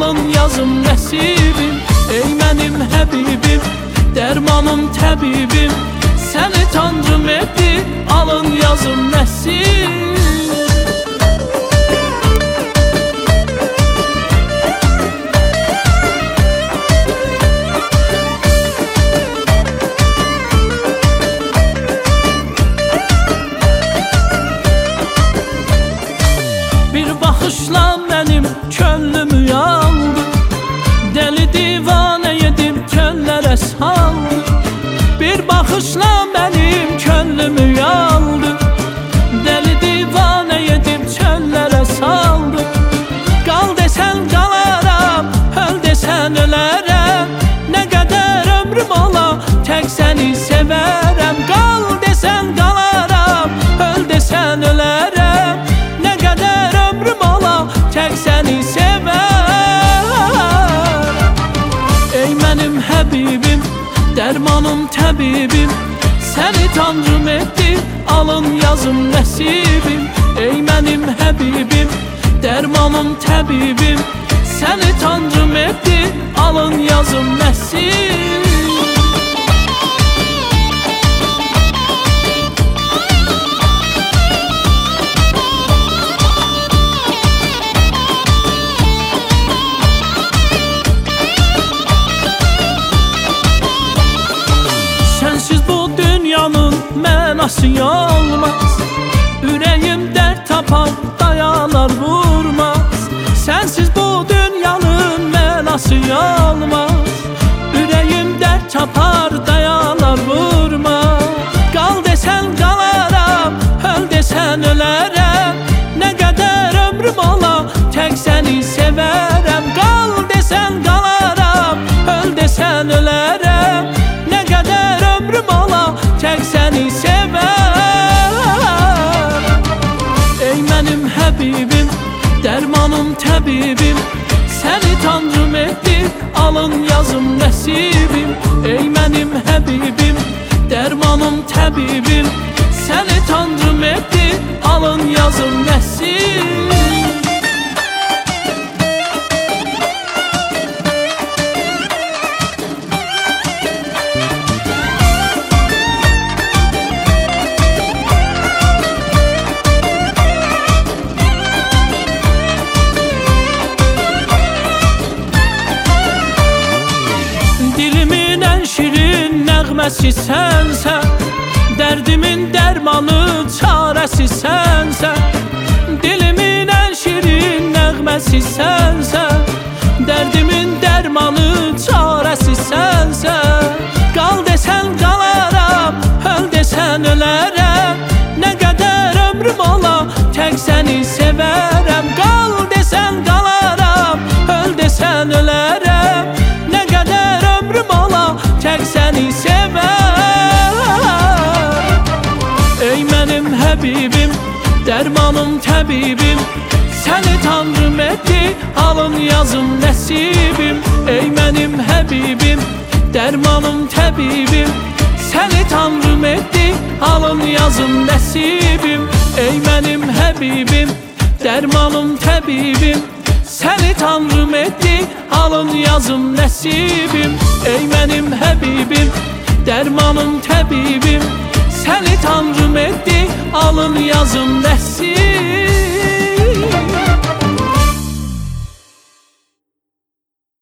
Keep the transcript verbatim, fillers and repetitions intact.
alın yazım nəsibim. Ey mənim həbibim, dərmanım təbibim, səni tanrım etdi, alın yazım nəsibim. Bir baxışla mənim könlümü yandı, dəli divanə edib könlərə saldı. Bir baxışla mənim könlümü yandı, dəli divanə edib könlərə saldı. Qal desən qalaram, öl desən ölərəm, nə qədər ömrüm ola, tək səni sevərəm. Qal desən qalaram, öl desən ölərəm, nə qədər ömrüm ola, tək səni sevərəm. Ey mənim həbibim, dərmanım təbibim, səni tanrım etdi, alın yazım nəsibim. Ey mənim həbibim, dərmanım təbibim, səni tanrım etdi, alın yazım nəsibim. Mənası olmaz, ürəyim dərd tapar, dayalar vurmaz. Sənsiz bu dünyanın mənası olmaz, ürəyim dərd tapar, dayalar vurmaz. Qal desən qalaram, öl desən ölərəm, nə qədər ömrüm ola, tək səni sevərəm. Qal desən qalaram, öl desən ölərəm, nə qədər ömrüm ola, tək səni sevər. Ey mənim həbibim, dərmanım təbibim, səni tanrım etdi, alın yazım nəsibim. Ey mənim həbibim, dərmanım təbibim, səni tanrım etdi, alın yazım nəsibim. Nəğməsi sənsən, dərdimin dərmanı, çarəsi sənsən. Dilimin ən şirin nəğməsi sənsən, dərdimin dərmanı, çarəsi sənsən. Qal desən qalaram, öl desən ölərəm, nə qədər ömrüm ola, tək səni sevərəm. Qal desən qalaram, öl desən ölərəm, nə qədər ömrüm ola, tək səni sevər. Ey mənim həbibim, dərmanım təbibim, səni tanrım etdi, alın yazım nəsibim. Ey mənim həbibim, dərmanım təbibim, səni tanrım etdi, alın yazım nəsibim. Ey mənim həbibim, dərmanım təbibim, səni tanrım etdi, alın yazım nəsibim. Ey mənim həbibim, dərmanım təbibim, səni tanrım etdi, alın yazım nəsibim.